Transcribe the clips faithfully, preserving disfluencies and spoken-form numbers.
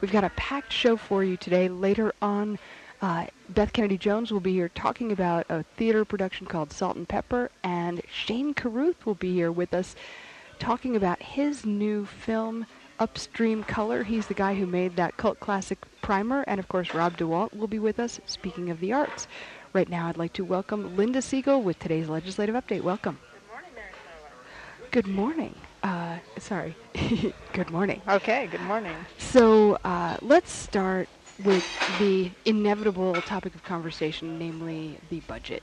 We've got a packed show for you today. Later on, uh, Beth Kennedy Jones will be here talking about a theater production called Salt and Pepper, and Shane Carruth will be here with us talking about his new film, Upstream Color. He's the guy who made that cult classic Primer, and of course Rob DeWalt will be with us, speaking of the arts. Right now I'd like to welcome Linda Siegel with today's Legislative Update. Welcome. Good morning, Mary Carla. Good morning. Uh, sorry. Good morning. Okay, good morning. So uh, let's start with the inevitable topic of conversation, namely the budget.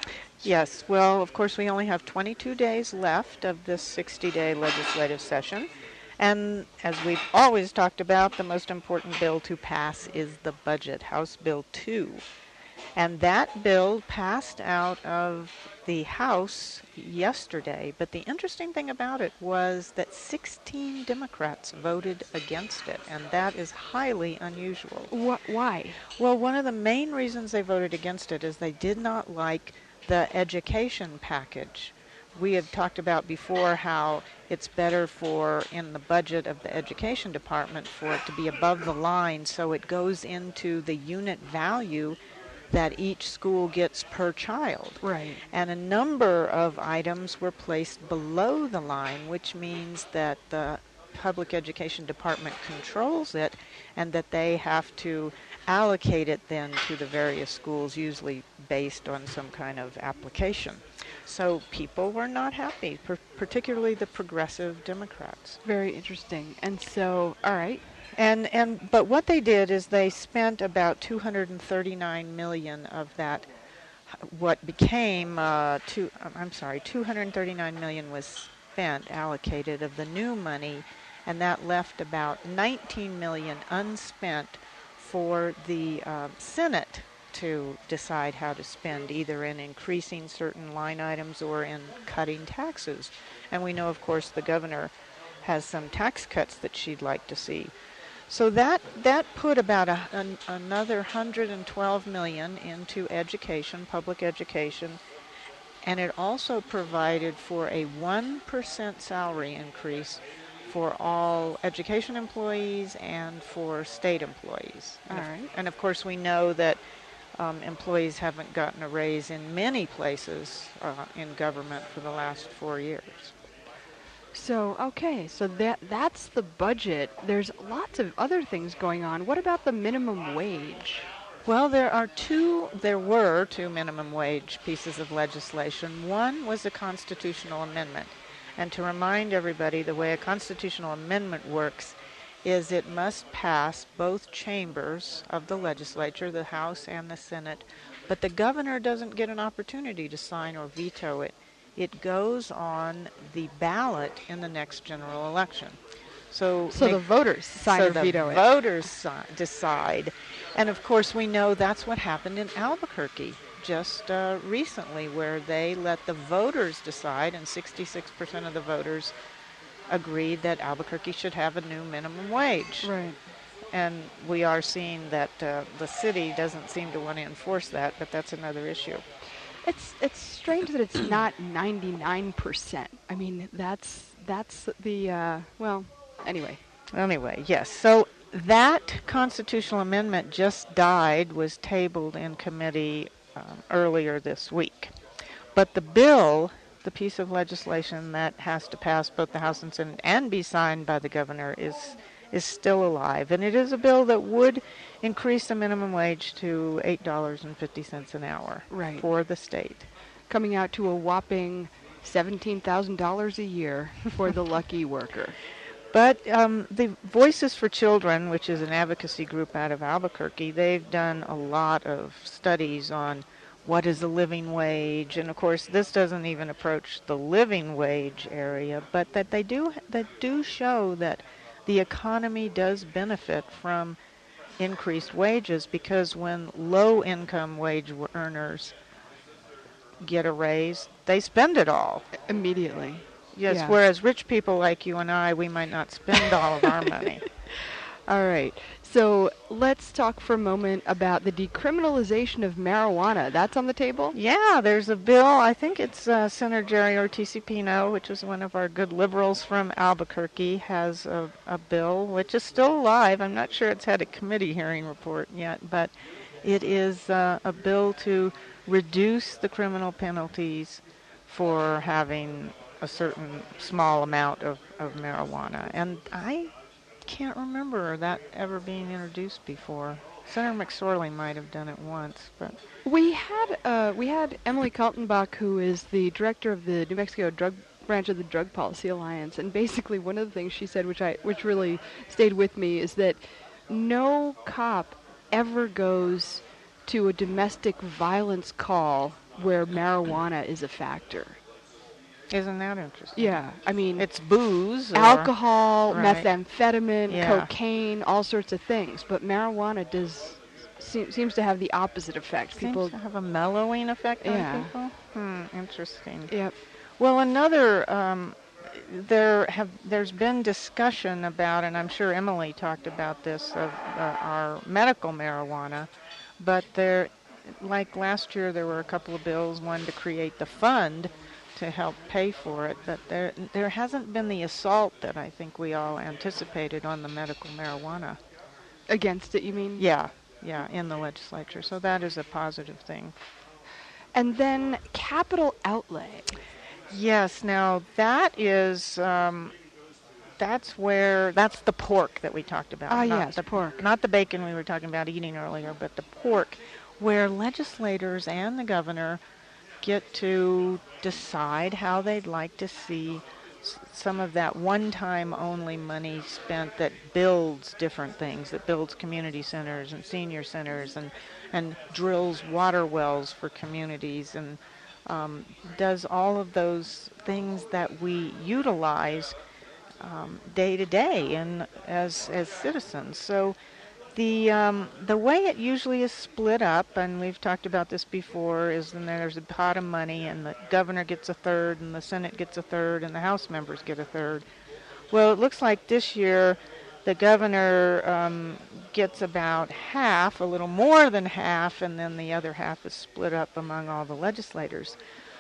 Yes, well, of course, we only have twenty-two days left of this sixty-day legislative session. And as we've always talked about, the most important bill to pass is the budget, House Bill two. And that bill passed out of the House yesterday. But the interesting thing about it was that sixteen Democrats voted against it, and that is highly unusual. Wh- why? Well, one of the main reasons they voted against it is they did not like the education package. We have talked about before how it's better for, in the budget of the education department, for it to be above the line so it goes into the unit value that each school gets per child. Right. And a number of items were placed below the line, which means that the public education department controls it and that they have to allocate it then to the various schools, usually based on some kind of application. So people were not happy, per- particularly the progressive Democrats. Very interesting. And so, all right. And and but what they did is they spent about two hundred thirty-nine million of that. What became uh, two? I'm sorry, two hundred thirty-nine million was spent, allocated of the new money, and that left about nineteen million unspent for the uh, Senate to decide how to spend, either in increasing certain line items or in cutting taxes. And we know, of course, the governor has some tax cuts that she'd like to see. So that that put about a, an, another one hundred twelve million dollars into education, public education, and it also provided for a one percent salary increase for all education employees and for state employees. All and, right. Of, and of course we know that um, employees haven't gotten a raise in many places uh, in government for the last four years. So, okay, so that that's the budget. There's lots of other things going on. What about the minimum wage? Well, there are two, there were two minimum wage pieces of legislation. One was a constitutional amendment. And to remind everybody, the way a constitutional amendment works is it must pass both chambers of the legislature, the House and the Senate, but the governor doesn't get an opportunity to sign or veto it. It goes on the ballot in the next general election. So, So make, the voters sign so or the veto it. voters si- decide. And of course we know that's what happened in Albuquerque just uh, recently, where they let the voters decide, and sixty-six percent of the voters agreed that Albuquerque should have a new minimum wage. Right. And we are seeing that uh, the city doesn't seem to want to enforce that, but that's another issue. It's it's strange that it's not ninety-nine percent. I mean, that's that's the uh, well, anyway. Anyway, yes. So that constitutional amendment just died, was tabled in committee um, earlier this week. But the bill, the piece of legislation that has to pass both the House and Senate and be signed by the governor, is is still alive. And it is a bill that would increase the minimum wage to eight dollars and fifty cents an hour Right. for the state. Coming out to a whopping seventeen thousand dollars a year for the lucky worker. But um, the Voices for Children, which is an advocacy group out of Albuquerque, they've done a lot of studies on what is a living wage. And, of course, this doesn't even approach the living wage area, but that they do that do show that the economy does benefit from increased wages, because when low-income wage earners get a raise, they spend it all. Immediately. Yes, Yeah. whereas rich people like you and I, we might not spend all of our money. All right. So let's talk for a moment about the decriminalization of marijuana. That's on the table? Yeah, there's a bill. I think it's uh, Senator Jerry Ortiz Pino, which is one of our good liberals from Albuquerque, has a, a bill which is still alive. I'm not sure it's had a committee hearing report yet, but it is uh, a bill to reduce the criminal penalties for having a certain small amount of, of marijuana. And I can't remember that ever being introduced before. Senator McSorley might have done it once, but We had uh, we had Emily Kaltenbach, who is the director of the New Mexico Drug Branch of the Drug Policy Alliance, and basically one of the things she said, which I which really stayed with me, is that no cop ever goes to a domestic violence call where marijuana is a factor. isn't that interesting? Yeah, I mean, It's booze, or, alcohol, right. methamphetamine, Yeah. cocaine, all sorts of things. But marijuana does se- seems to have the opposite effect. seems People, to have a mellowing effect Yeah. on people. Hmm, interesting. yep. Well, another um, there have there's been discussion about, and I'm sure Emily talked about this, of uh, our medical marijuana, but there, like last year, there were a couple of bills, one to create the fund to help pay for it, but there there hasn't been the assault that I think we all anticipated on the medical marijuana. Against it, you mean? Yeah, yeah, in the legislature. So that is a positive thing. And then capital outlay. Yes, now that is um, that's where that's the pork that we talked about. Ah, not yes, the pork. not the bacon we were talking about eating earlier, but the pork, where legislators and the governor get to decide how they'd like to see s- some of that one-time only money spent that builds different things, that builds community centers and senior centers, and and drills water wells for communities, and um, does all of those things that we utilize um, day to day and as as citizens. So the um, the way it usually is split up, and we've talked about this before, is then there's a pot of money, and the governor gets a third, and the Senate gets a third, and the House members get a third. Well, it looks like this year the governor um, gets about half, a little more than half, and then the other half is split up among all the legislators.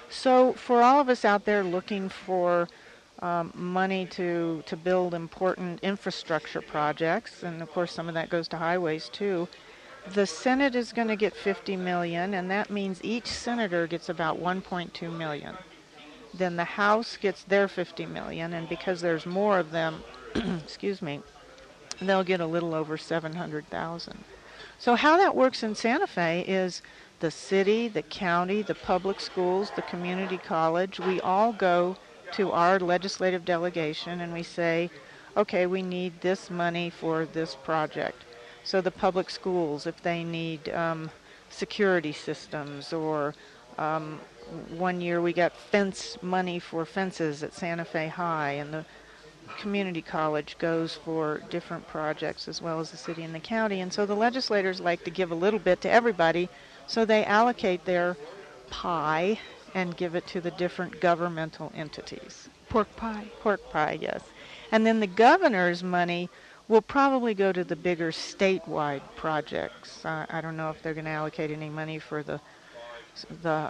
So for all of us out there looking for um, money to, to build important infrastructure projects, and of course some of that goes to highways too, the Senate is going to get fifty million dollars, and that means each senator gets about one point two million dollars. Then the House gets their fifty million dollars, and because there's more of them, excuse me, they'll get a little over seven hundred thousand dollars. So how that works in Santa Fe is the city, the county, the public schools, the community college, we all go to our legislative delegation and we say, okay, we need this money for this project. So the public schools, if they need um, security systems, or um, one year we got fence money for fences at Santa Fe High, and the community college goes for different projects as well as the city and the county. And so the legislators like to give a little bit to everybody, so they allocate their pie and give it to the different governmental entities. Pork pie. Pork pie, yes. And then the governor's money will probably go to the bigger statewide projects. Uh, I don't know if they're going to allocate any money for the the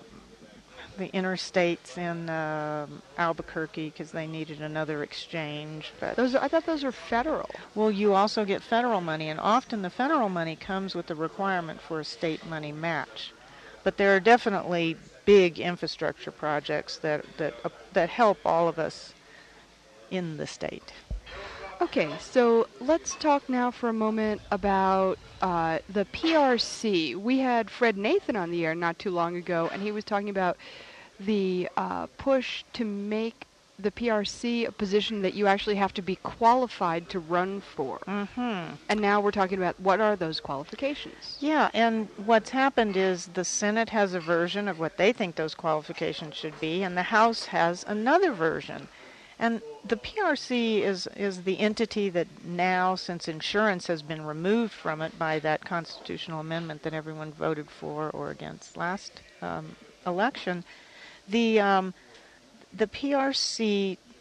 the interstates in uh, Albuquerque because they needed another exchange. But Those are, I thought those were federal. well, you also get federal money, and often the federal money comes with the requirement for a state money match. But there are definitely big infrastructure projects that that uh, that help all of us in the state. Okay, so let's talk now for a moment about uh, the P R C. We had Fred Nathan on the air not too long ago, and he was talking about the uh, push to make the P R C a position that you actually have to be qualified to run for. Mm-hmm. And now we're talking about what are those qualifications? Yeah, and what's happened is the Senate has a version of what they think those qualifications should be, and the House has another version. And the P R C is, is the entity that now, since insurance has been removed from it by that constitutional amendment that everyone voted for or against last um, election, the um, the P R C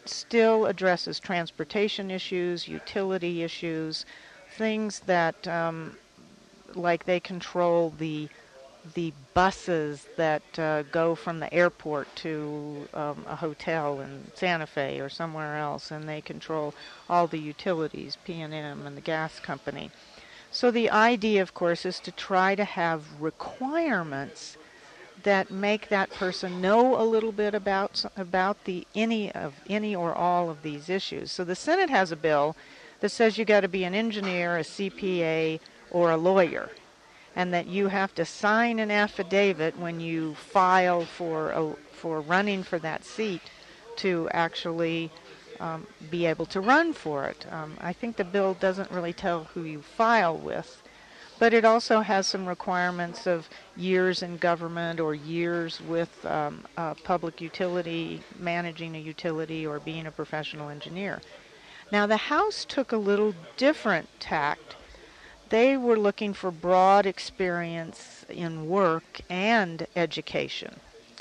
still addresses transportation issues, utility issues, things that, um, like they control the the buses that uh, go from the airport to um, a hotel in Santa Fe or somewhere else, and they control all the utilities, P and M and the gas company. So the idea, of course, is to try to have requirements that make that person know a little bit about about the any of any or all of these issues. So the Senate has a bill that says you got to be an engineer, a C P A, or a lawyer, and that you have to sign an affidavit when you file for a, for running for that seat to actually um, be able to run for it. Um, I think the bill doesn't really tell who you file with, but it also has some requirements of years in government or years with um, a public utility, managing a utility, or being a professional engineer. Now, the House took a little different tact. They were looking for broad experience in work and education.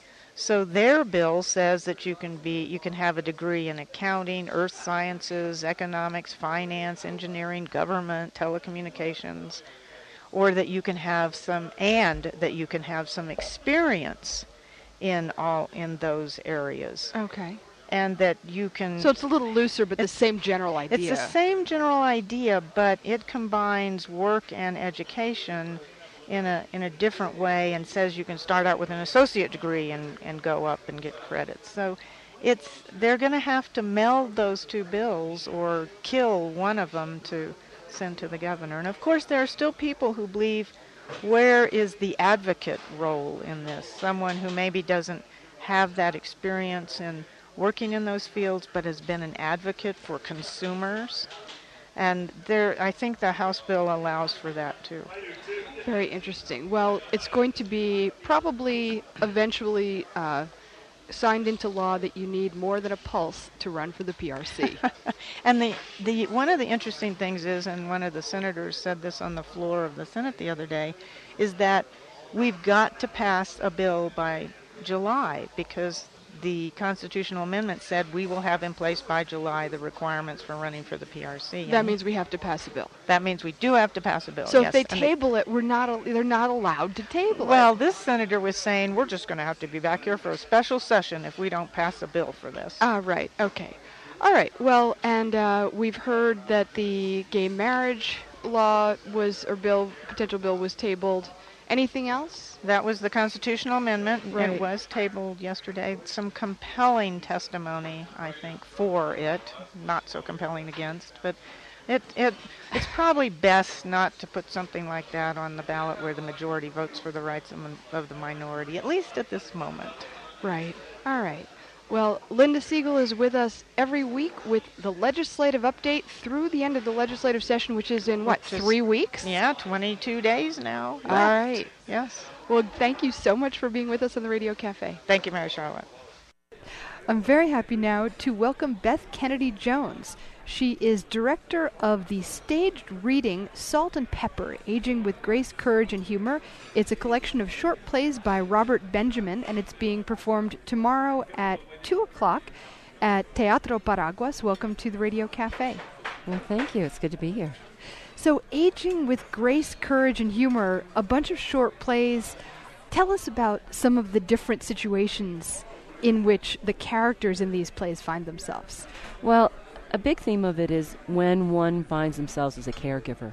So their bill says that you can be you can have a degree in accounting, earth sciences, economics, finance, engineering, government, telecommunications, or that you can have some and that you can have some experience in all in those areas. Okay. And that you can... So it's a little looser, but the same general idea. It's the same general idea, but it combines work and education in a in a different way, and says you can start out with an associate degree and, and go up and get credits. So it's they're going to have to meld those two bills or kill one of them to send to the governor. And of course, there are still people who believe, where is the advocate role in this? Someone who maybe doesn't have that experience in working in those fields, but has been an advocate for consumers. And there, I think the House bill allows for that too. Very interesting. Well, it's going to be probably eventually uh, signed into law that you need more than a pulse to run for the P R C. And the, the one of the interesting things is, and one of the senators said this on the floor of the Senate the other day, is that we've got to pass a bill by July, because the constitutional amendment said we will have in place by July the requirements for running for the P R C. That and means we have to pass a bill. That means we do have to pass a bill. So yes. if they and table they, it, we're not. They're not allowed to table well, it. Well, this senator was saying we're just going to have to be back here for a special session if we don't pass a bill for this. Ah, right. Okay. All right. Well, and uh, we've heard that the gay marriage law was, or bill, potential bill was tabled. Anything else? That was the constitutional amendment. Right. It was tabled yesterday. Some compelling testimony, I think, for it. Not so compelling against. But it it it's probably best not to put something like that on the ballot where the majority votes for the rights of, of the minority, at least at this moment. Right. All right. Well, Linda Siegel is with us every week with the legislative update through the end of the legislative session, which is in, what, Which is, three weeks? Yeah, twenty-two days now. All right. Yes. Well, thank you so much for being with us on the Radio Cafe. Thank you, Mary Charlotte. I'm very happy now to welcome Beth Kennedy Jones. She is director of the staged reading Salt and Pepper, Aging with Grace, Courage, and Humor. It's a collection of short plays by Robert Benjamin, and it's being performed tomorrow at two o'clock at Teatro Paraguas. Welcome to the Radio Cafe. Well, thank you. It's good to be here. So, Aging with Grace, Courage, and Humor, a bunch of short plays. Tell us about some of the different situations in which the characters in these plays find themselves. Well, a big theme of it is when one finds themselves as a caregiver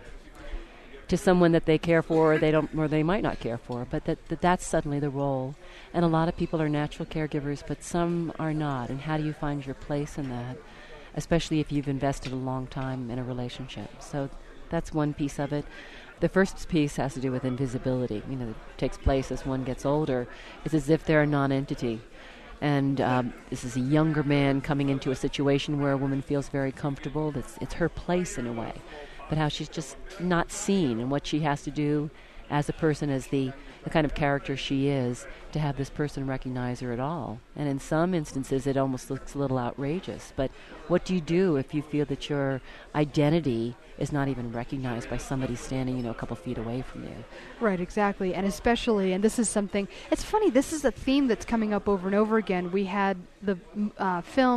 to someone that they care for or they don't, or they might not care for, but that, that that's suddenly the role. And a lot of people are natural caregivers, but some are not. And how do you find your place in that, especially if you've invested a long time in a relationship? So that's one piece of it. The first piece has to do with invisibility. You know, it takes place as one gets older. It's as if they're a non-entity. And um, this is a younger man coming into a situation where a woman feels very comfortable. It's, it's her place in a way. But how she's just not seen, and what she has to do as a person, as the, the kind of character she is, to have this person recognize her at all. And in some instances, it almost looks a little outrageous. But what do you do if you feel that your identity is not even recognized by somebody standing, you know, a couple feet away from you? Right, exactly. And especially, and this is something, it's funny, this is a theme that's coming up over and over again. We had the uh, film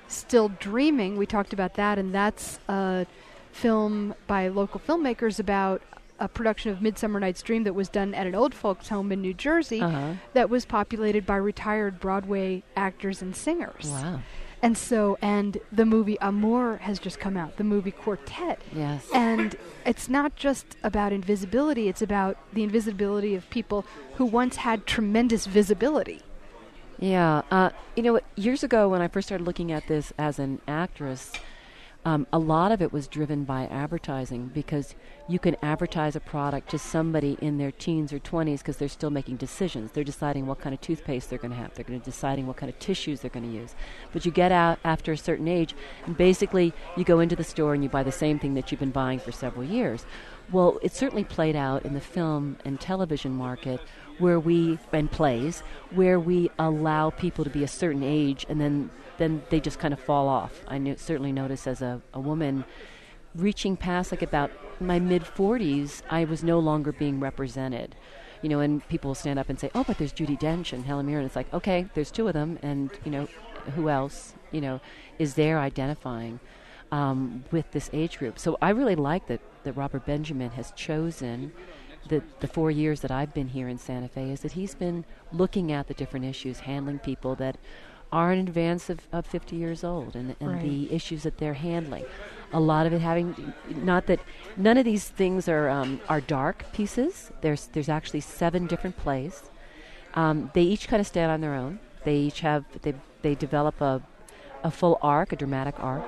Still Dreaming. We talked about that, and that's a film by local filmmakers about a production of Midsummer Night's Dream that was done at an old folks' home in New Jersey Uh-huh. that was populated by retired Broadway actors and singers. Wow. And so, and the movie Amour has just come out, the movie Quartet. Yes. And it's not just about invisibility, it's about the invisibility of people who once had tremendous visibility. Yeah. Uh, you know, years ago when I first started looking at this as an actress, um, a lot of it was driven by advertising, because you can advertise a product to somebody in their teens or twenties because they're still making decisions. They're deciding what kind of toothpaste they're going to have. They're going to deciding what kind of tissues they're going to use. But you get out after a certain age, and basically you go into the store and you buy the same thing that you've been buying for several years. Well, it certainly played out in the film and television market, where we, and plays, where we allow people to be a certain age and then then they just kind of fall off. I knew, certainly noticed as a, a woman, reaching past like about my mid-forties, I was no longer being represented. You know, and people will stand up and say, oh, but there's Judi Dench and Helen Mirren. It's like, okay, there's two of them, and, you know, who else, you know, is there identifying um, with this age group? So I really like that, that Robert Benjamin has chosen the, the four years that I've been here in Santa Fe, is that he's been looking at the different issues, handling people that are in advance of, of fifty years old, and, and Right. the issues that they're handling. A lot of it having, not that, none of these things are um, are dark pieces. There's there's actually seven different plays. Um, they each kind of stand on their own. They each have, they they develop a, a full arc, a dramatic arc,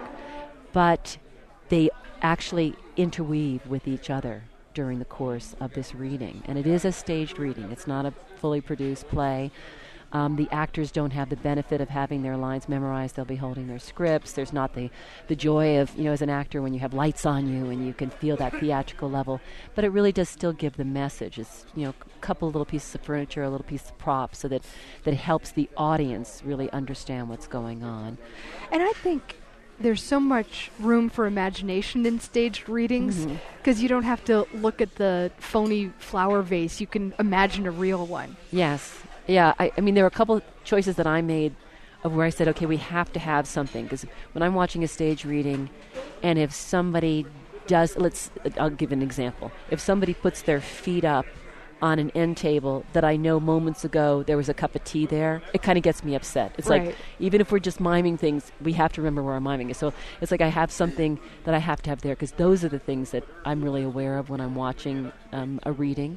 but they actually interweave with each other during the course of this reading. And it is a staged reading. It's not a fully produced play. Um, the actors don't have the benefit of having their lines memorized. They'll be holding their scripts. There's not the, the joy of, you know, as an actor when you have lights on you and you can feel that theatrical level. But it really does still give the message. It's, you know, a couple of little pieces of furniture, a little piece of props, so that, that it helps the audience really understand what's going on. And I think there's so much room for imagination in staged readings, because Mhm. you don't have to look at the phony flower vase. You can imagine a real one. Yes. Yeah, I, I mean, there were a couple choices that I made of where I said, okay, we have to have something. Because when I'm watching a stage reading, and if somebody does, let's, I'll give an example. If somebody puts their feet up on an end table that I know moments ago there was a cup of tea there, it kind of gets me upset. It's Right. like, even if we're just miming things, we have to remember where I'm miming it. So it's like I have something that I have to have there, because those are the things that I'm really aware of when I'm watching um, a reading.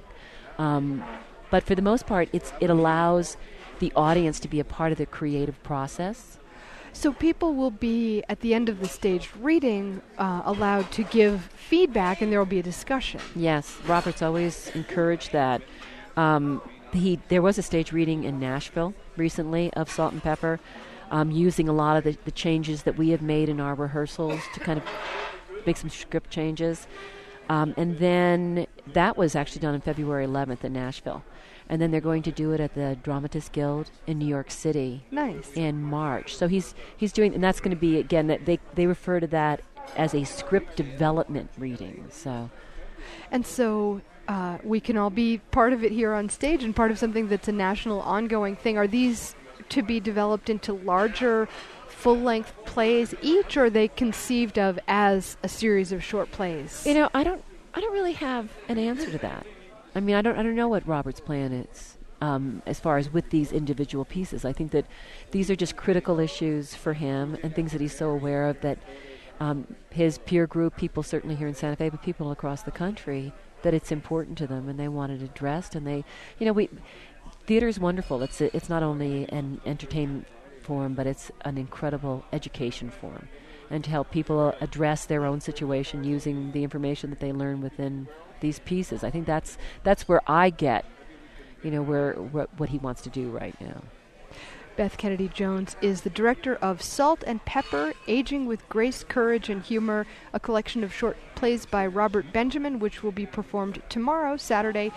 Um, But for the most part, it's it allows the audience to be a part of the creative process. So people will be, at the end of the staged reading, uh, allowed to give feedback, and there will be a discussion. Yes, Robert's always encouraged that. Um, he there was a stage reading in Nashville recently of Salt and Pepper, um, using a lot of the, the changes that we have made in our rehearsals to kind of make some script changes. Um, and then that was actually done on February eleventh in Nashville. And then they're going to do it at the Dramatists Guild in New York City Nice. in March. So he's he's doing, and that's going to be, again, that they they refer to that as a script development reading. So, And so uh, we can all be part of it here on stage, and part of something that's a national ongoing thing. Are these to be developed into larger full-length plays each, or are they conceived of as a series of short plays? you know, I don't I don't really have an answer to that. I mean, I don't I don't know what Robert's plan is um, as far as with these individual pieces. I think that these are just critical issues for him, and things that he's so aware of, that um, his peer group, people certainly here in Santa Fe, but people across the country, that it's important to them and they want it addressed. And they, you know, we theater is wonderful. It's a, it's not only an entertainment form, but it's an incredible education form, and to help people address their own situation using the information that they learn within these pieces. I think that's that's where I get, you know, where wh- what he wants to do right now. Beth Kennedy Jones is the director of Salt and Pepper, Aging with Grace, Courage, and Humor, a collection of short plays by Robert Benjamin, which will be performed tomorrow, Saturday,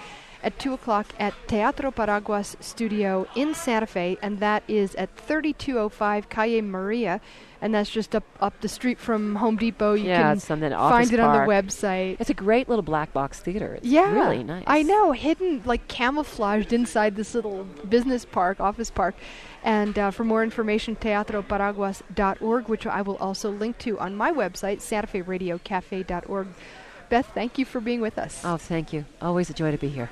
at two o'clock at Teatro Paraguas Studio in Santa Fe, and that is at thirty-two oh five Calle Maria, and that's just up, up the street from Home Depot. You yeah, can it's something find it park. on the website. It's a great little black box theater. It's yeah, really nice. I know, hidden, like camouflaged inside this little business park, office park. And uh, for more information, teatro paraguas dot org, which I will also link to on my website, santa fe radio cafe dot org. Beth, thank you for being with us. Oh, thank you. Always a joy to be here.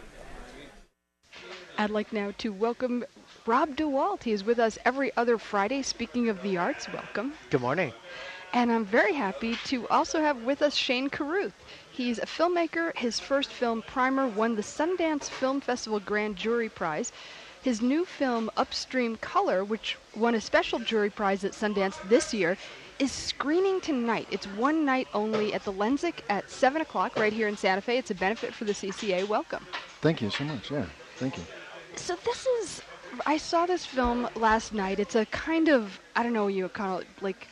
I'd like now to welcome Rob DeWalt. He is with us every other Friday. Speaking of the arts, welcome. Good morning. And I'm very happy to also have with us Shane Carruth. He's a filmmaker. His first film, Primer, won the Sundance Film Festival Grand Jury Prize. His new film, Upstream Color, which won a special jury prize at Sundance this year, is screening tonight. It's one night only at the Lensic at seven o'clock right here in Santa Fe. It's a benefit for the C C A. Welcome. Thank you so much. Yeah, thank you. So this is, I saw this film last night. It's a kind of, I don't know, you call it like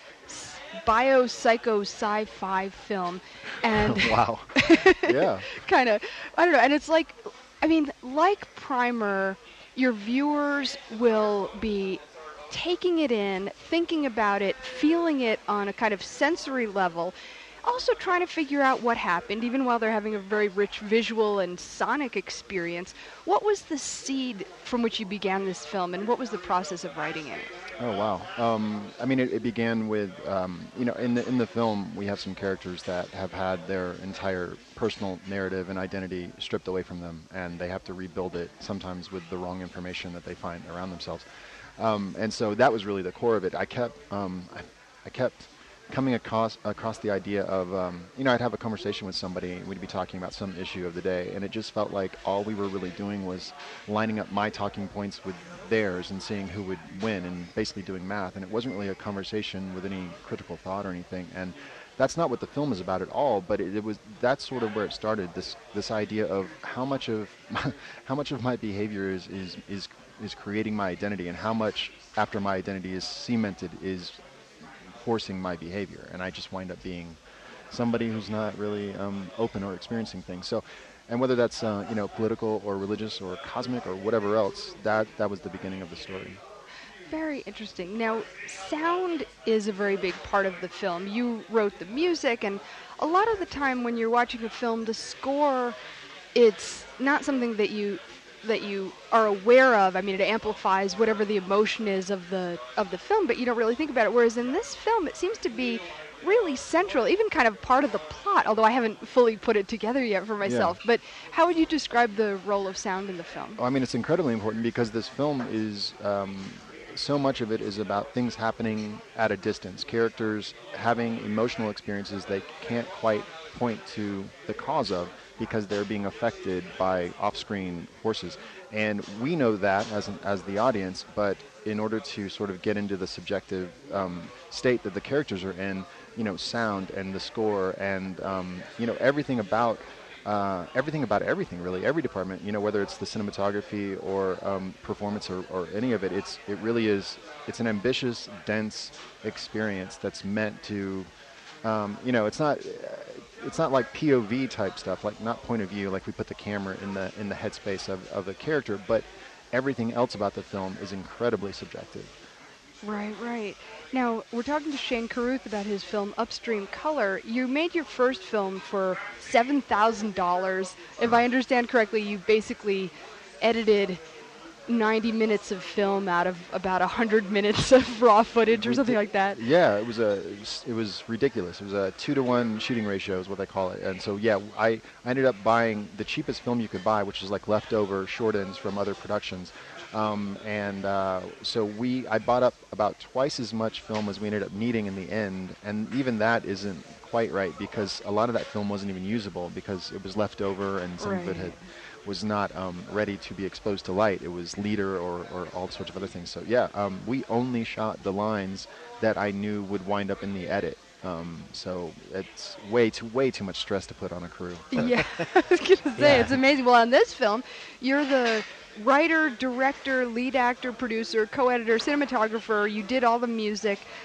bio-psycho sci-fi film. And wow. Yeah. Kind of, I don't know. And it's like, I mean, like Primer, your viewers will be taking it in, thinking about it, feeling it on a kind of sensory level, also trying to figure out what happened, even while they're having a very rich visual and sonic experience. What was the seed from which you began this film, and what was the process of writing it? Oh, wow. Um, I mean, it, it began with, um, you know, in the in the film, we have some characters that have had their entire personal narrative and identity stripped away from them, and they have to rebuild it, sometimes with the wrong information that they find around themselves. Um, and so that was really the core of it. I kept, um, I, I kept coming across across the idea of, um, you know, I'd have a conversation with somebody, and we'd be talking about some issue of the day, and it just felt like all we were really doing was lining up my talking points with theirs and seeing who would win, and basically doing math. And it wasn't really a conversation with any critical thought or anything. And that's not what the film is about at all. But it, it was that's sort of where it started. This this idea of how much of my, how much of my behavior is is is is creating my identity, and how much after my identity is cemented is forcing my behavior, and I just wind up being somebody who's not really um, open or experiencing things. So, and whether that's uh, you know political or religious or cosmic or whatever else, that that was the beginning of the story. Very interesting. Now, sound is a very big part of the film. You wrote the music, and a lot of the time when you're watching a film, the score, it's not something that you that you are aware of. I mean, it amplifies whatever the emotion is of the of the film, but you don't really think about it. Whereas in this film, it seems to be really central, even kind of part of the plot, although I haven't fully put it together yet for myself. Yeah. But how would you describe the role of sound in the film? Oh, I mean, it's incredibly important because this film is, um, so much of it is about things happening at a distance, characters having emotional experiences they can't quite point to the cause of, because they're being affected by off-screen forces. And we know that as an, as the audience, but in order to sort of get into the subjective um, state that the characters are in, you know, sound and the score and, um, you know, everything about uh, everything about everything, really, every department, you know, whether it's the cinematography or um, performance or, or any of it, it's it really is, it's an ambitious, dense experience that's meant to, um, you know, it's not, it's not like P O V type stuff, like not point of view, like we put the camera in the in the headspace of, of the character, but everything else about the film is incredibly subjective. Right, right. Now, we're talking to Shane Carruth about his film Upstream Color. You made your first film for seven thousand dollars. If I understand correctly, you basically edited ninety minutes of film out of about one hundred minutes of raw footage or something like that. Yeah, it was a it was ridiculous. It was a two to one shooting ratio is what they call it. And so yeah, I, I ended up buying the cheapest film you could buy, which is like leftover short ends from other productions. Um, and uh, so we I bought up about twice as much film as we ended up needing in the end, and even that isn't quite right because a lot of that film wasn't even usable because it was left over and some right. of it had was not um, ready to be exposed to light. It was leader or, or all sorts of other things. So yeah, um, we only shot the lines that I knew would wind up in the edit. Um, so it's way too way too much stress to put on a crew. Yeah, I was going to say, yeah. It's amazing. Well, on this film, you're the writer, director, lead actor, producer, co-editor, cinematographer. You did all the music.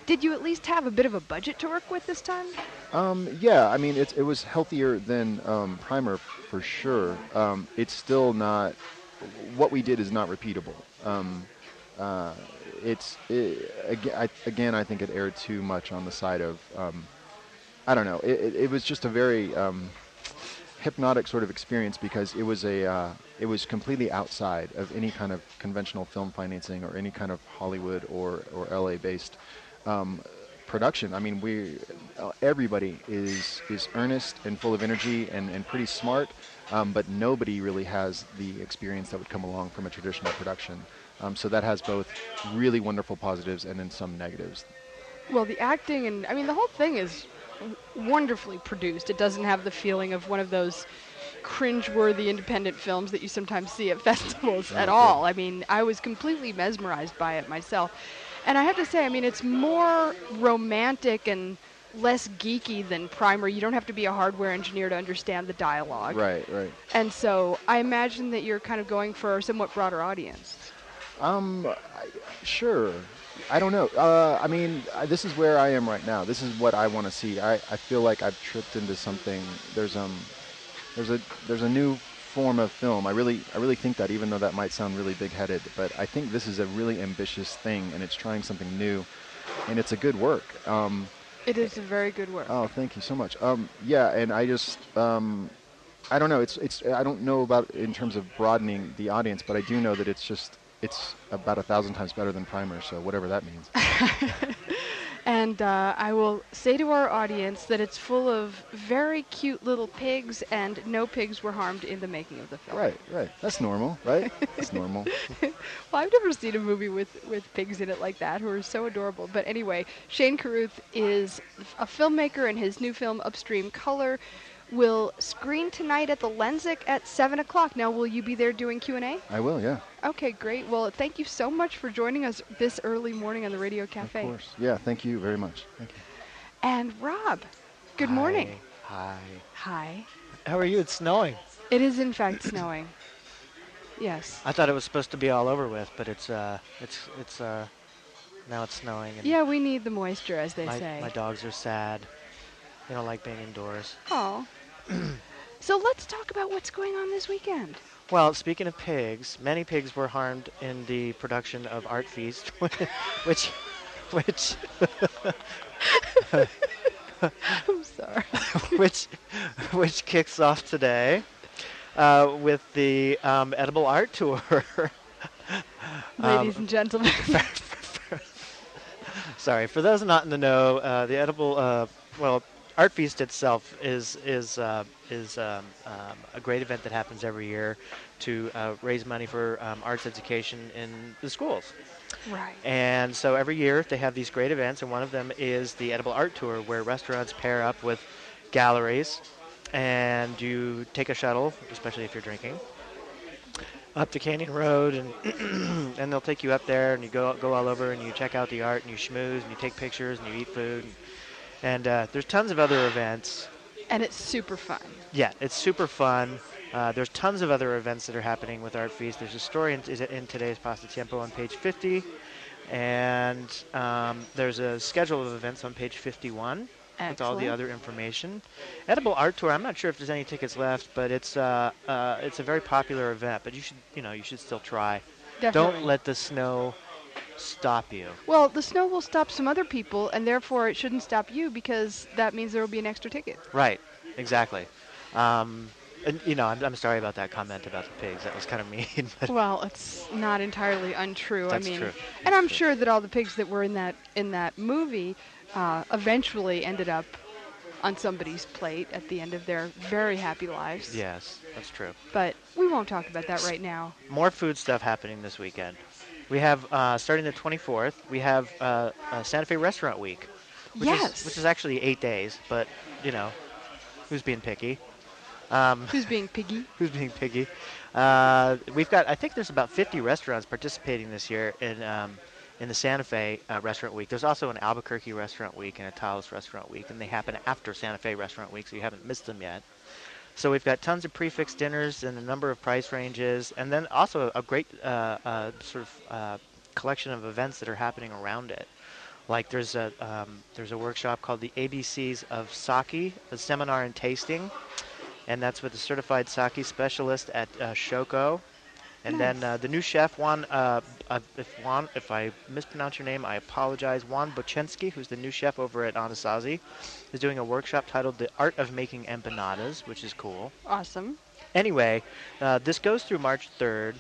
did you at least have a bit of a budget to work with this time? Um, yeah, I mean, it's, it was healthier than um, Primer for sure. Um, it's still not, what we did is not repeatable. Um, uh, it's, it, again I, again, I think it erred too much on the side of, um, I don't know, it, it, it was just a very um, hypnotic sort of experience because it was a, uh, it was completely outside of any kind of conventional film financing or any kind of Hollywood or, or L A-based um, production. I mean, we, uh, everybody is is earnest and full of energy and, and pretty smart, um, but nobody really has the experience that would come along from a traditional production. Um, so that has both really wonderful positives and then some negatives. Well, the acting and, I mean, the whole thing is w- wonderfully produced. It doesn't have the feeling of one of those cringe-worthy independent films that you sometimes see at festivals at all. I mean, I was completely mesmerized by it myself. And I have to say, I mean, it's more romantic and less geeky than Primer. You don't have to be a hardware engineer to understand the dialogue. Right, right. And so I imagine that you're kind of going for a somewhat broader audience. Um, I, sure. I don't know. Uh, I mean, I, this is where I am right now. This is what I want to see. I, I feel like I've tripped into something. There's um, there's a there's a new form of film. I really I really think that, even though that might sound really big-headed, but I think this is a really ambitious thing, and it's trying something new, and it's a good work. Um, it is a very good work. Oh, thank you so much. Um, yeah, and I just um, I don't know. It's it's I don't know about in terms of broadening the audience, but I do know that it's just it's about a thousand times better than Primer. So whatever that means. And uh, I will say to our audience that it's full of very cute little pigs, and no pigs were harmed in the making of the film. Right, right. That's normal, right? That's normal. Well, I've never seen a movie with, with pigs in it like that, who are so adorable. But anyway, Shane Carruth is a filmmaker, and his new film, Upstream Color, will screen tonight at the Lensic at seven o'clock. Now, will you be there doing Q and A? I will, yeah. Okay, great. Well, thank you so much for joining us this early morning on the Radio Cafe. Of course. Yeah, thank you very much. Thank you. And Rob, good Hi. morning. Hi. Hi. How are you? It's snowing. It is, in fact, snowing. Yes. I thought it was supposed to be all over with, but it's uh, it's it's uh, now it's snowing. And Yeah, we need the moisture, as they my, say. my dogs are sad. They don't like being indoors. Oh. So let's talk about what's going on this weekend. Well, speaking of pigs, many pigs were harmed in the production of Art Feast, which, which, I'm sorry. which, which kicks off today uh, with the um, Edible Art Tour. Ladies um, and gentlemen. Sorry, for those not in the know, uh, the Edible, uh, well, Art Feast itself is is uh, is um, um, a great event that happens every year to uh, raise money for um, arts education in the schools. Right. And so every year they have these great events, and one of them is the Edible Art Tour, where restaurants pair up with galleries, and you take a shuttle, especially if you're drinking, up to Canyon Road, and and they'll take you up there, and you go go all over, and you check out the art, and you schmooze, and you take pictures, and you eat food. And, And uh, there's tons of other events. And it's super fun. Yeah, it's super fun. Uh, there's tons of other events that are happening with Art Feast. There's a story in, is it in today's Pasatiempo on page fifty. And um, there's a schedule of events on page fifty-one. Excellent. With all the other information. Edible Art Tour, I'm not sure if there's any tickets left, but it's uh, uh, it's a very popular event. But you should, you know, you should still try. Definitely. Don't let the snow stop you. Well, the snow will stop some other people, and therefore it shouldn't stop you, because that means there will be an extra ticket. Right, exactly. Um, and, you know, I'm, I'm sorry about that comment about the pigs. That was kind of mean. But Well, it's not entirely untrue. That's I mean, true. and That's I'm true. sure that all the pigs that were in that in that movie uh, eventually ended up on somebody's plate at the end of their very happy lives. yes, that's true. But we won't talk about that right now. More food stuff happening this weekend. We have, uh, starting the twenty-fourth, we have uh, uh, Santa Fe Restaurant Week. Which Yes. Is, which is actually eight days, but, you know, who's being picky? Um, Who's being piggy? who's being piggy? Uh, we've got, I think there's about fifty restaurants participating this year in um, in the Santa Fe uh, Restaurant Week. There's also an Albuquerque Restaurant Week and a Taos Restaurant Week, and they happen after Santa Fe Restaurant Week, so you haven't missed them yet. So we've got tons of prefix dinners and a number of price ranges, and then also a great uh, uh, sort of uh, collection of events that are happening around it. Like there's a um, there's a workshop called the A B Cs of Sake, a seminar in tasting, and that's with a certified sake specialist at uh, Shoko. And then Nice. uh, the new chef Juan, uh, uh, if Juan, if I mispronounce your name, I apologize. Juan Bochensky, who's the new chef over at Anasazi, is doing a workshop titled "The Art of Making Empanadas," which is cool. Awesome. Anyway, uh, this goes through March third,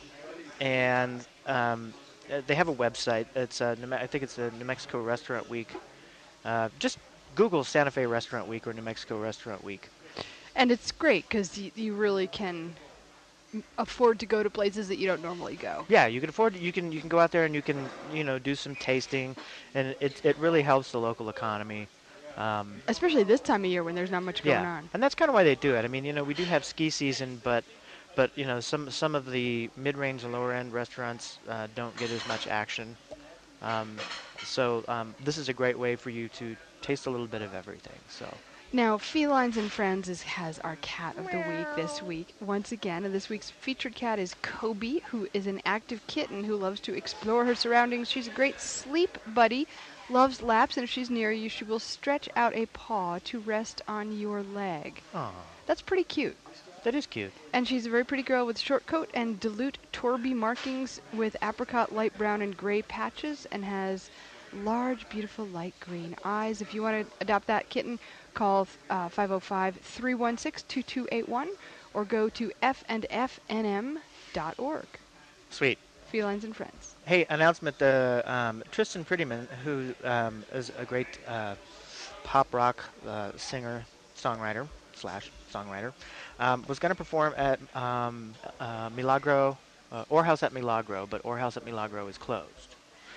and um, uh, they have a website. It's uh, New Me- I think it's a New Mexico Restaurant Week. Uh, just Google Santa Fe Restaurant Week or New Mexico Restaurant Week. And it's great because y- you really can m- afford to go to places that you don't normally go. Yeah, you can afford. You can you can go out there and you can you know do some tasting, and it it really helps the local economy. Um, Especially this time of year when there's not much going yeah, on. and that's kind of why they do it. I mean, you know, we do have ski season, but but you know some some of the mid-range and lower-end restaurants uh, don't get as much action. Um, so um, this is a great way for you to taste a little bit of everything. So. Now, Felines and Friends is, has our cat of the week this week. Once again, and this week's featured cat is Kobe, who is an active kitten who loves to explore her surroundings. She's a great sleep buddy, loves laps, and if she's near you, she will stretch out a paw to rest on your leg. Aw, That's pretty cute. that is cute. And she's a very pretty girl with short coat and dilute Torby markings with apricot, light brown, and gray patches, and has large, beautiful light green eyes. If you want to adopt that kitten, call uh, five oh five, three one six, two two eight one or go to f and f n m dot org. Sweet. Felines and Friends. Hey, announcement, the um, Tristan Prettyman, who um, is a great uh, pop rock uh, singer, songwriter, slash songwriter, um, was going to perform at um, uh, Milagro, uh, Orhouse at Milagro, but Orhouse at Milagro is closed.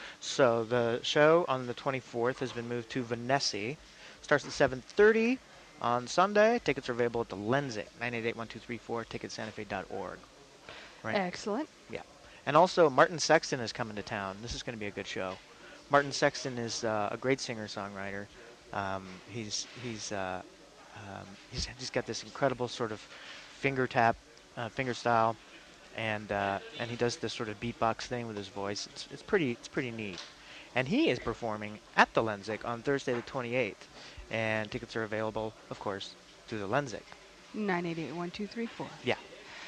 So the show on the twenty-fourth has been moved to Vanessa. Starts at seven thirty on Sunday. Tickets are available at the Lenzik, nine eight eight, one two three four, ticket santa fe dot org. Right? Excellent. Yeah. And also, Martin Sexton is coming to town. This is going to be a good show. Martin Sexton is uh, a great singer-songwriter. Um, he's he's uh, um, he's he's got this incredible sort of finger tap, uh, finger style, and uh, and he does this sort of beatbox thing with his voice. It's it's pretty it's pretty neat. And he is performing at the Lenzik on Thursday the twenty-eighth, and tickets are available, of course, through the Lenzik. nine eight eight, one two three four. Yeah.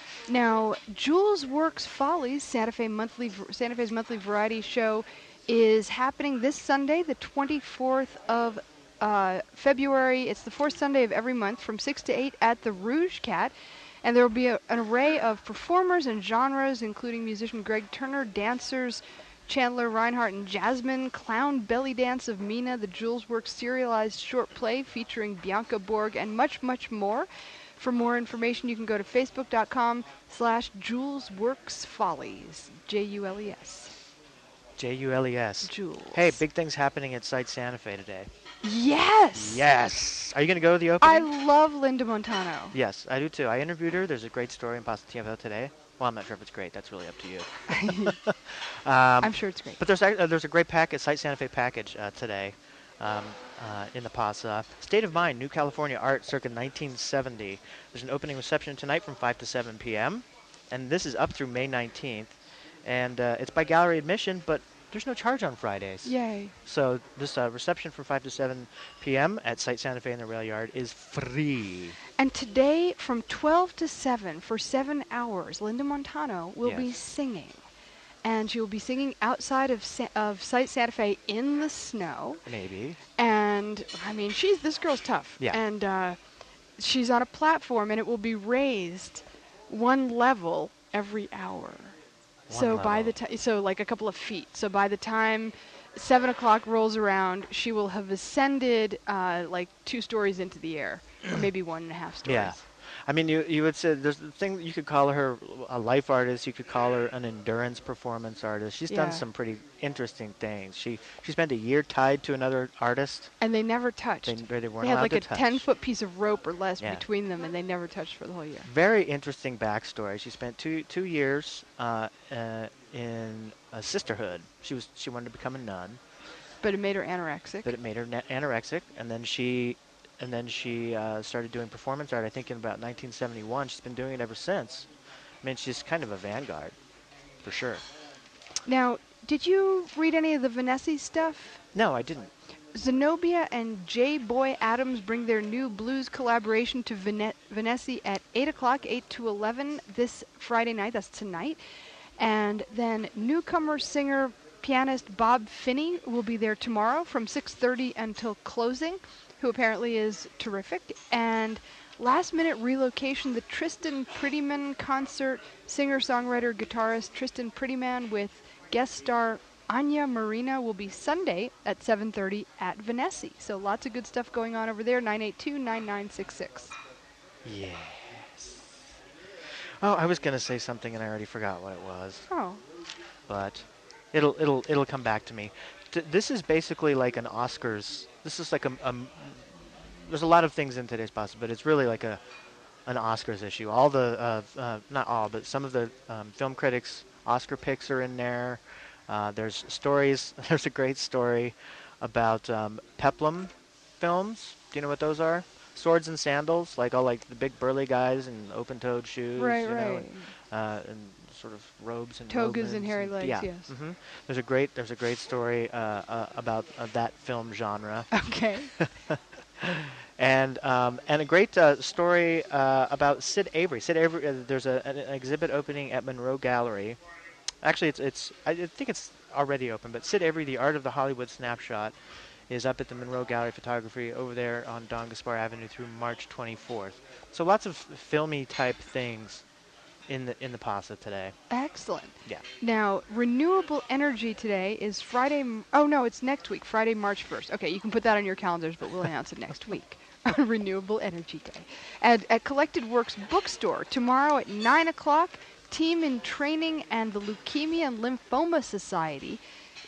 Now, Jules Works Follies, Santa Fe monthly, Santa Fe's monthly variety show, is happening this Sunday, the twenty-fourth of uh, February. It's the fourth Sunday of every month from six to eight at the Rouge Cat. And there will be a, an array of performers and genres, including musician Greg Turner, dancers Chandler Reinhardt and Jasmine, Clown Belly Dance of Mina, the Jules Works serialized short play featuring Bianca Borg, and much, much more. For more information, you can go to facebook.com slash Jules Works Follies, J U L E S. J U L E S. Jules. Hey, big things happening at Site Santa Fe today. Yes! Yes. Are you going to go to the opening? I love Linda Montano. Yes, I do too. I interviewed her. There's a great story in Positivo today. Well, I'm not sure if it's great. That's really up to you. um, I'm sure it's great. But there's ac- uh, there's a great package, Site Santa Fe package uh, today um, uh, in the Pasa. State of Mind, New California Art, circa nineteen seventy. There's an opening reception tonight from five to seven p.m. And this is up through May nineteenth. And uh, it's by gallery admission, but there's no charge on Fridays. Yay. So this uh, reception from five to seven p.m. at Site Santa Fe in the Rail Yard is free. And today, from twelve to seven, for seven hours, Linda Montano will be Yes. singing. And she will be singing outside of Sa- of Site Santa Fe in the snow. Maybe. And, I mean, she's this girl's tough. Yeah. And uh, she's on a platform, and it will be raised one level every hour. One so by the level. time, so like a couple of feet. So by the time seven o'clock rolls around, she will have ascended uh, like two stories into the air, or maybe one and a half stories. Yeah. I mean, you you would say there's the thing, you could call her a life artist, you could call her an endurance performance artist. She's Yeah. done some pretty interesting things. She she spent a year tied to another artist. And they never touched. They, they weren't They had allowed like to a touch. ten-foot piece of rope or less Yeah. between them, and they never touched for the whole year. Very interesting backstory. She spent two two years uh, uh, in a sisterhood. She was she wanted to become a nun, But it made her anorexic. but it made her na- anorexic, and then she and then she uh, started doing performance art. I think in about nineteen seventy-one. She's been doing it ever since. I mean, she's kind of a vanguard, for sure. Now, did you read any of the Vanessa stuff? No, I didn't. Zenobia and J. Boy Adams bring their new blues collaboration to Vene- Venesi at eight o'clock, eight to eleven this Friday night. That's tonight. And then newcomer singer pianist Bob Finney will be there tomorrow from six thirty until closing, who apparently is terrific. And last minute relocation, the Tristan Prettyman concert, singer, songwriter, guitarist Tristan Prettyman with guest star Anya Marina will be Sunday at seven thirty at Venesi. So lots of good stuff going on over there. nine eight two, nine nine six six. Yes. Oh, I was gonna say something and I already forgot what it was. Oh. But it'll it'll it'll come back to me. T- this is basically like an Oscars. This is like a, a there's a lot of things in today's possible, but it's really like a an Oscars issue. All the uh, uh, not all, but some of the um, film critics' Oscar picks are in there. Uh, there's stories. There's a great story about um, Peplum films. Do you know what those are? Swords and sandals, like all like the big burly guys in open-toed shoes, Right, you know, right. and, uh, and sort of robes and Togas and Romans hairy legs, yeah. yes. hmm There's a great there's a great story uh, uh, about uh, that film genre. Okay. And um, and a great uh, story uh, about Sid Avery. Sid Avery. Uh, there's a, an, an exhibit opening at Monroe Gallery. Actually, it's it's I think it's already open. But Sid Avery, The Art of the Hollywood Snapshot, is up at the Monroe Gallery Photography over there on Don Gaspar Avenue through March twenty-fourth. So lots of filmy type things in the in the Pasa today. Excellent. Yeah. Now, renewable energy today is Friday. M- oh, no, it's next week, Friday, March first. Okay, you can put that on your calendars, but we'll announce it next week. Renewable Energy Day. At, at Collected Works Bookstore tomorrow at nine o'clock, Team in Training and the Leukemia and Lymphoma Society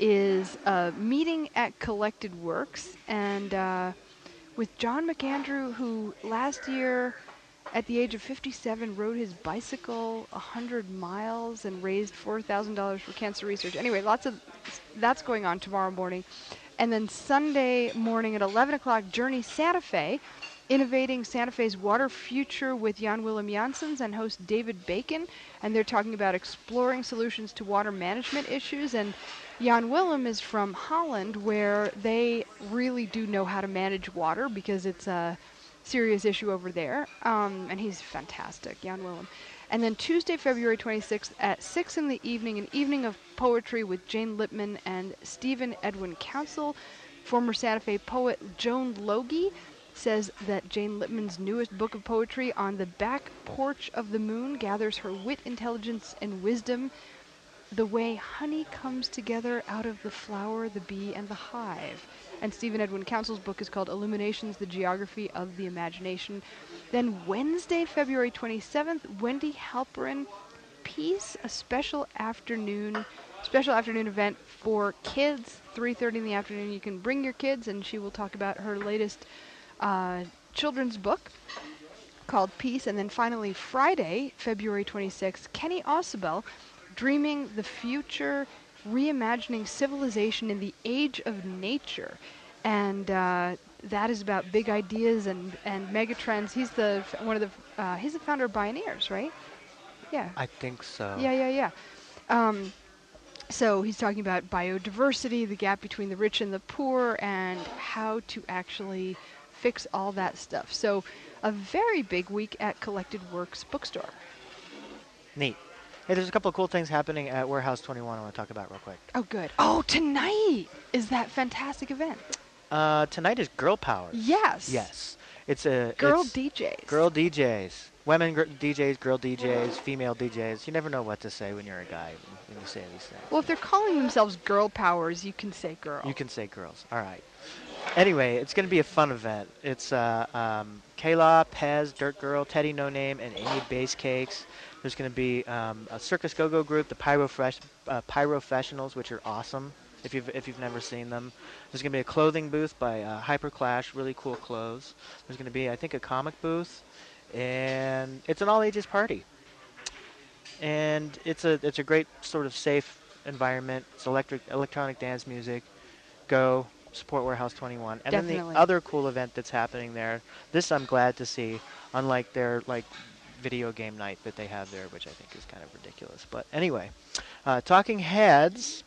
is uh, meeting at Collected Works. And uh, with John McAndrew, who last year, at the age of fifty-seven, rode his bicycle one hundred miles and raised four thousand dollars for cancer research. Anyway, lots of that's going on tomorrow morning. And then Sunday morning at eleven o'clock, Journey Santa Fe, Innovating Santa Fe's Water Future with Jan Willem Janssens and host David Bacon. And they're talking about exploring solutions to water management issues. And Jan Willem is from Holland, where they really do know how to manage water because it's a serious issue over there. Um, and he's fantastic, Jan Willem. And then Tuesday, February twenty-sixth at six in the evening, an evening of poetry with Jane Lippman and Stephen Edwin Council. Former Santa Fe poet Joan Logie says that Jane Lippman's newest book of poetry, On the Back Porch of the Moon, gathers her wit, intelligence, and wisdom the way honey comes together out of the flower, the bee, and the hive. And Stephen Edwin Council's book is called Illuminations, the Geography of the Imagination. Then Wednesday, February twenty-seventh, Wendy Halperin, Peace, a special afternoon special afternoon event for kids, three thirty in the afternoon. You can bring your kids, and she will talk about her latest uh, children's book called Peace. And then finally, Friday, February twenty-sixth, Kenny Ausubel, Dreaming the Future, Reimagining Civilization in the Age of Nature. And uh, that is about big ideas and, and megatrends. He's the f- one of the uh, he's the founder of Bioneers, right? Yeah. I think so. Yeah, yeah, yeah. Um, so he's talking about biodiversity, the gap between the rich and the poor, and how to actually fix all that stuff. So a very big week at Collected Works Bookstore. Neat. Hey, there's a couple of cool things happening at Warehouse twenty-one I want to talk about real quick. Oh, good. Oh, tonight is that fantastic event. Uh, tonight is Girl Power. Yes. Yes. It's a Girl it's D Js. Girl D Js. Women gr- D Js, girl D Js, female D Js. You never know what to say when you're a guy when, when you say these things. Well, if they're calling themselves Girl Powers, you can say girl. You can say girls. All right. Anyway, it's going to be a fun event. It's uh, um, Kayla, Pez, Dirt Girl, Teddy No Name, and Amy Base Cakes. There's going to be um, a Circus Go-Go group, the Pyro Fresh, uh, Pyrofessionals, which are awesome if you've if you've never seen them. There's going to be a clothing booth by uh, Hyperclash, really cool clothes. There's going to be, I think, a comic booth, and it's an all-ages party. And it's a it's a great sort of safe environment. It's electric electronic dance music. Go support Warehouse twenty-one. And Definitely. then the other cool event that's happening there. This I'm glad to see, unlike their like video game night that they have there, which I think is kind of ridiculous. But anyway, uh, Talking Heads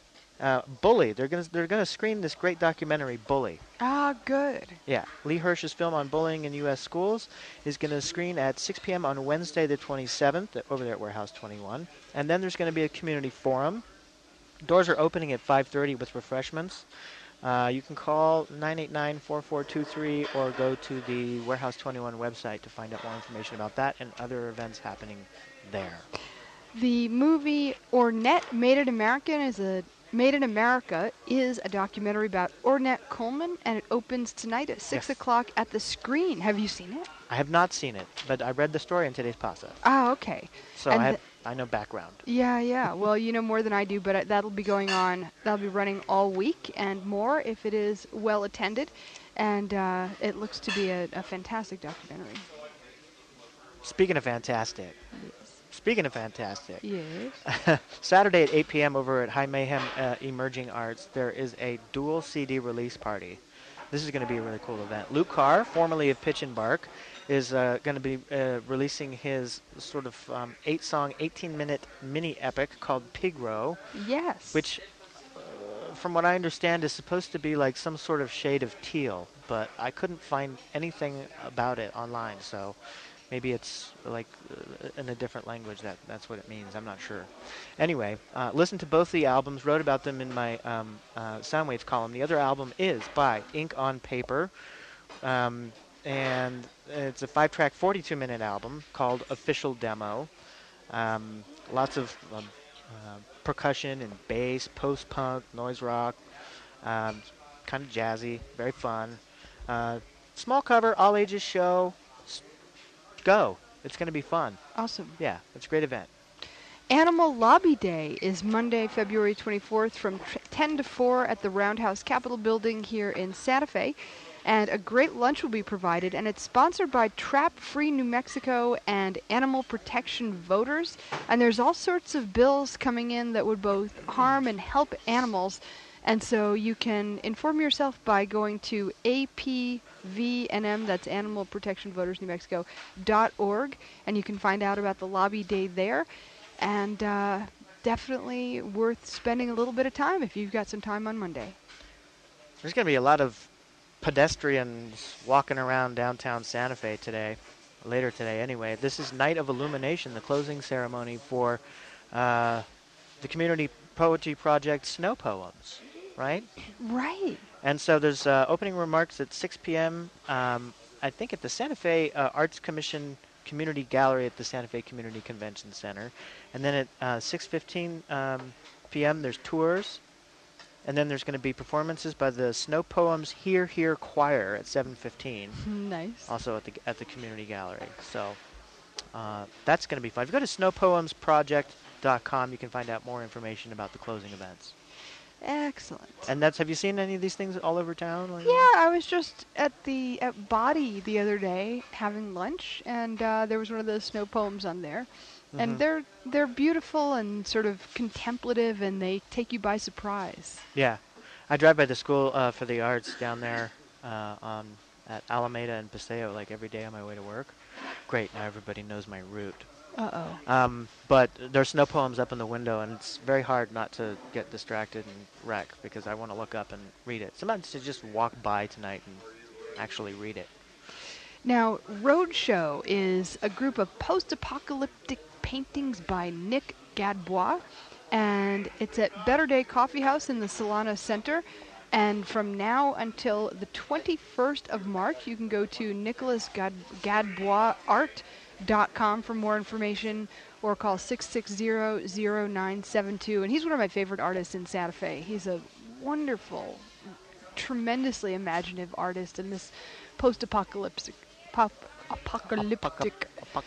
Uh, Bully. They're gonna they're gonna screen this great documentary, Bully. Ah, good. Yeah, Lee Hirsch's film on bullying in U S schools is going to screen at six p.m. on Wednesday the twenty-seventh over there at Warehouse twenty-one. And then there's going to be a community forum. Doors are opening at five thirty with refreshments. Uh, you can call nine eight nine, four four two three or go to the Warehouse twenty-one website to find out more information about that and other events happening there. The movie Ornette Made in American is a Made in America is a documentary about Ornette Coleman, and it opens tonight at six Yes. o'clock at the Screen. Have you seen it? I have not seen it, but I read the story in today's Pasa, Ah, okay. so And I have, the- I know background. Yeah, yeah. Well, you know more than I do, but uh, that'll be going on. That'll be running all week and more if it is well attended, and uh, it looks to be a, a fantastic documentary. Speaking of fantastic, Yes. speaking of fantastic, Yes. Saturday at eight p.m. over at High Mayhem uh, Emerging Arts, there is a dual C D release party. This is going to be a really cool event. Luke Carr, formerly of Pitch and Bark, is uh, going to be uh, releasing his sort of um, eight-song, eighteen-minute mini epic called Pig Row, Yes. which, uh, from what I understand, is supposed to be like some sort of shade of teal, but I couldn't find anything about it online, so maybe it's like uh, in a different language. That that's what it means. I'm not sure. Anyway, uh, listen to both the albums. Wrote about them in my um, uh, Soundwaves column. The other album is by Ink on Paper, um, and it's a five-track, forty-two-minute album called Official Demo. Um, lots of um, uh, percussion and bass, post-punk, noise rock, um, kind of jazzy, very fun. Uh, small cover, all ages show. Go. It's going to be fun. Awesome. Yeah, it's a great event. Animal Lobby Day is Monday, February twenty-fourth from t- ten to four at the Roundhouse Capitol Building here in Santa Fe. And a great lunch will be provided, and it's sponsored by Trap Free New Mexico and Animal Protection Voters. And there's all sorts of bills coming in that would both harm and help animals. And so you can inform yourself by going to A P V N M, that's Animal Protection Voters New Mexico, dot org, and you can find out about the lobby day there. And uh, definitely worth spending a little bit of time if you've got some time on Monday. There's going to be a lot of pedestrians walking around downtown Santa Fe today, later today anyway. This is Night of Illumination, the closing ceremony for uh, the community poetry project Snow Poems, right? Right. And so there's uh, opening remarks at six p.m. Um, I think at the Santa Fe uh, Arts Commission Community Gallery at the Santa Fe Community Convention Center. And then at uh, six fifteen um, p.m. there's tours. And then there's going to be performances by the Snow Poems Here Here Choir at seven fifteen. Nice. Also at the at the Community Gallery. So uh, that's going to be fun. If you go to snow poems project dot com, you can find out more information about the closing events. Excellent. And that's have you seen any of these things all over town? Like Yeah, I was just at the at Body the other day having lunch, and uh, there was one of those snow poems on there, Mhm. and they're they're beautiful and sort of contemplative, and they take you by surprise. Yeah, I drive by the School uh, for the Arts down there uh, on at Alameda and Paseo like every day on my way to work. Great, now everybody knows my route. Uh oh. Um, but there's snow poems up in the window, and it's very hard not to get distracted and wreck because I want to look up and read it. Sometimes to just walk by tonight and actually read it. Now, Roadshow is a group of post-apocalyptic paintings by Nick Gadbois, and it's at Better Day Coffee House in the Solana Center. And from now until the twenty-first of March, you can go to nicholas gadbois art dot com for more information, or call six six zero, zero nine seven two. And he's one of my favorite artists in Santa Fe. He's a wonderful, tremendously imaginative artist, and this post-apocalyptic pop, apocalyptic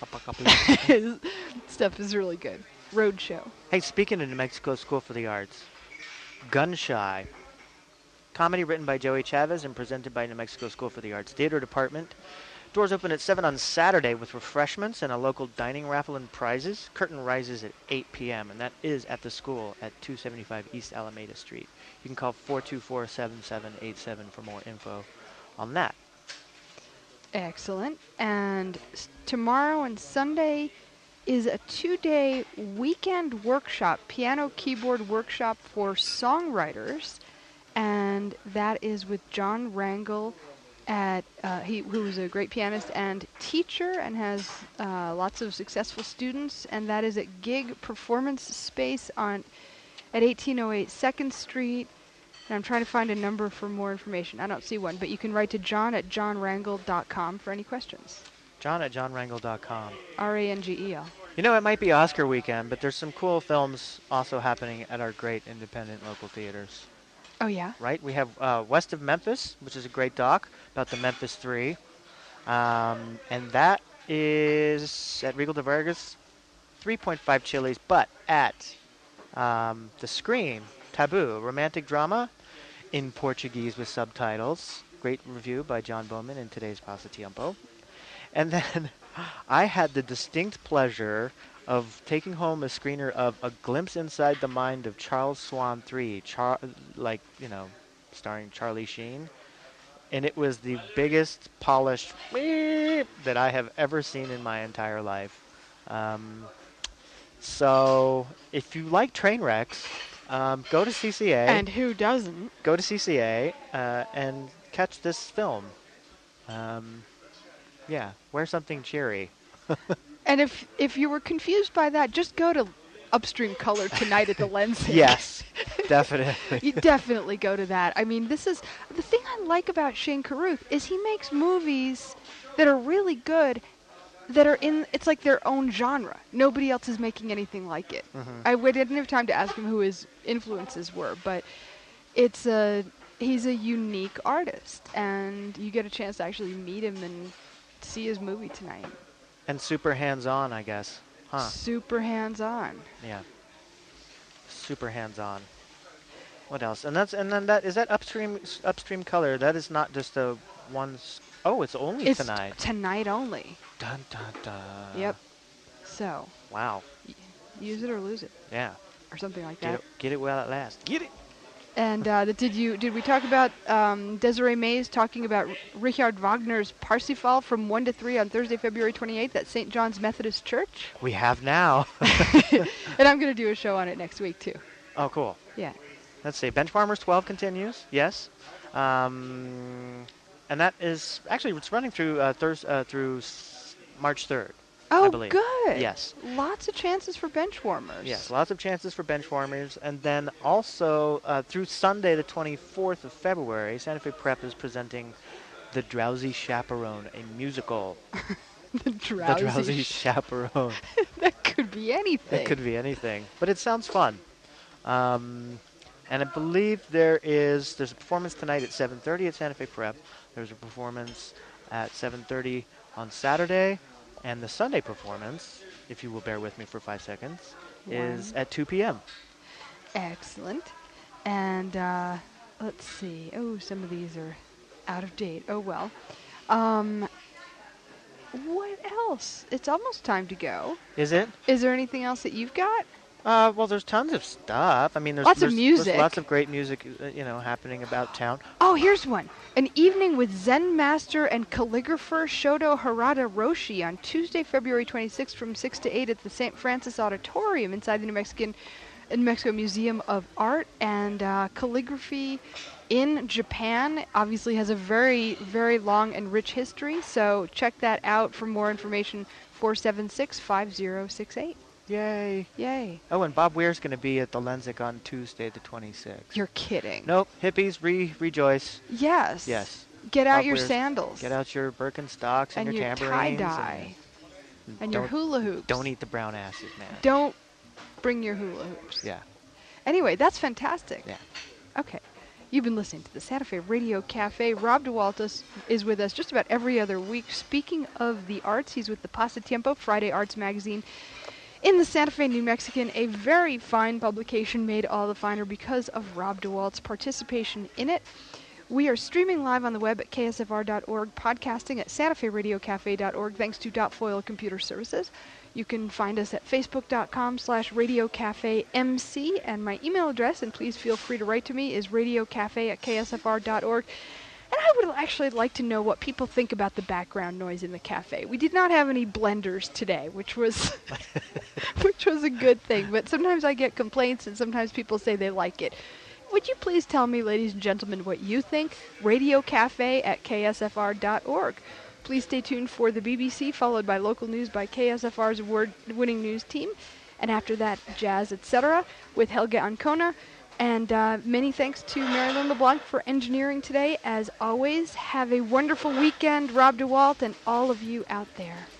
stuff is really good. Roadshow. Hey, speaking of New Mexico School for the Arts, Gunshy, comedy written by Joey Chavez and presented by New Mexico School for the Arts Theater Department. Doors open at seven on Saturday with refreshments and a local dining raffle and prizes. Curtain rises at eight p.m., and that is at the school at two seventy-five East Alameda Street. You can call four two four, seven seven eight seven for more info on that. Excellent. And s- tomorrow and Sunday, is a two-day weekend workshop, piano keyboard workshop for songwriters, and that is with John Rangel, at uh, he who is a great pianist and teacher and has uh, lots of successful students, and that is at Gig Performance Space on at eighteen oh eight second Street. And I'm trying to find a number for more information. I don't see one, but you can write to John at john rangel dot com for any questions. John at john rangel dot com. R A N G E L. You know, it might be Oscar weekend, but there's some cool films also happening at our great independent local theaters. Oh, yeah? Right? We have uh, West of Memphis, which is a great doc about the Memphis Three. Um, and that is at Regal de Vargas, three point five Chili's, but at um, the Screen, Taboo, romantic drama in Portuguese with subtitles. Great review by John Bowman in today's Pasatiempo. And then I had the distinct pleasure of taking home a screener of A Glimpse Inside the Mind of Charles Swan three, Char- like, you know, starring Charlie Sheen. And it was the biggest polished beep that I have ever seen in my entire life. Um, so if you like train wrecks, um, go to C C A. And who doesn't? Go to C C A uh, and catch this film. Um, yeah, wear something cheery. And if if you were confused by that, just go to Upstream Color tonight at the Lens. Yes, definitely. You definitely go to that. I mean, this is the thing I like about Shane Carruth is he makes movies that are really good, that are in, it's like their own genre. Nobody else is making anything like it. Mm-hmm. I we didn't have time to ask him who his influences were, but it's a he's a unique artist, and you get a chance to actually meet him and see his movie tonight. And super hands-on, I guess. Huh. Super hands-on. Yeah. Super hands-on. What else? And that's and then that is that upstream upstream color. That is not just a one. S- oh, it's only It's tonight. tonight only. Dun dun dun. Yep. So, Wow. y- use it or lose it, Yeah. or something like Get that. it, get it while it lasts. Get it. And uh, the, did you did we talk about um, Desiree Mays talking about R- Richard Wagner's Parsifal from one to three on Thursday, February twenty-eighth at Saint John's Methodist Church? We have now. And I'm going to do a show on it next week too. Oh, cool. Yeah. Let's see. Benchwarmers twelve continues. Yes. Um, and that is actually it's running through uh, Thurs uh, through s- March third. Oh, I believe. good. Yes. Lots of chances for bench warmers. Yes, lots of chances for bench warmers. And then also uh, through Sunday, the twenty-fourth of February, Santa Fe Prep is presenting The Drowsy Chaperone, a musical. the drowsy. The Drowsy Chaperone. That could be anything. It could be anything, but it sounds fun. Um, and I believe there is there's a performance tonight at seven thirty at Santa Fe Prep. There's a performance at seven thirty on Saturday. And the Sunday performance, if you will bear with me for five seconds, is One. at two p.m. Excellent. And uh, let's see. Oh, some of these are out of date. Oh, well. Um, what else? It's almost time to go. Is it? Is there anything else that you've got? Uh, well, there's tons of stuff. I mean, there's Lots of there's- music. There's lots of great music, uh, you know, happening about town. Oh, here's one. An evening with Zen master and calligrapher Shoto Harada Roshi on Tuesday, February twenty-sixth from six to eight at the Saint Francis Auditorium inside the New Mexican New Mexico Museum of Art. And uh, calligraphy in Japan obviously has a very, very long and rich history. So check that out for more information, four seven six, five zero six eight. Yay. Yay. Oh, and Bob Weir's going to be at the Lensic on Tuesday, the twenty-sixth. You're kidding. Nope. Hippies, re rejoice. Yes. Yes. Get out Bob your Weir's- sandals. Get out your Birkenstocks and, and your your tambourines. tie-dye. And, And your don't, hula hoops. don't eat the brown acid, man. Don't bring your hula hoops. Yeah. Anyway, that's fantastic. Yeah. Okay. You've been listening to the Santa Fe Radio Cafe. Rob DeWaltis is with us just about every other week. Speaking of the arts, he's with the Pasatiempo, Friday Arts Magazine, in the Santa Fe New Mexican, a very fine publication made all the finer because of Rob DeWalt's participation in it. We are streaming live on the web at K S F R dot org, podcasting at Santa Fe Radio Cafe dot org, thanks to Dot Foil Computer Services. You can find us at facebook.com slash Radio Cafe MC, and my email address, and please feel free to write to me, is radiocafe at K S F R dot org. And I would actually like to know what people think about the background noise in the cafe. We did not have any blenders today, which was which was a good thing. But sometimes I get complaints, and sometimes people say they like it. Would you please tell me, ladies and gentlemen, what you think? Radio Cafe at K S F R dot org. Please stay tuned for the B B C, followed by local news by K S F R's award-winning news team. And after that, Jazz, et cetera, with Helge Ancona. And uh, many thanks to Marilyn LeBlanc for engineering today. As always, have a wonderful weekend, Rob DeWalt, and all of you out there.